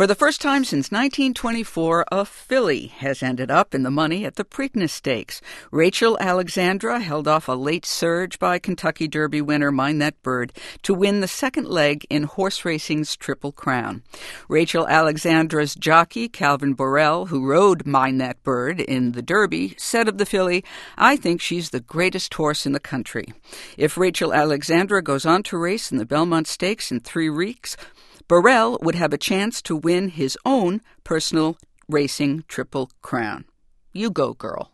For the first time since 1924, a filly has ended up in the money at the Preakness Stakes. Rachel Alexandra held off a late surge by Kentucky Derby winner Mind That Bird to win the second leg in horse racing's Triple Crown. Rachel Alexandra's jockey, Calvin Borel, who rode Mind That Bird in the Derby, said of the filly, "I think she's the greatest horse in the country." If Rachel Alexandra goes on to race in the Belmont Stakes in 3 weeks, Borel would have a chance to win his own personal racing Triple Crown. You go, girl.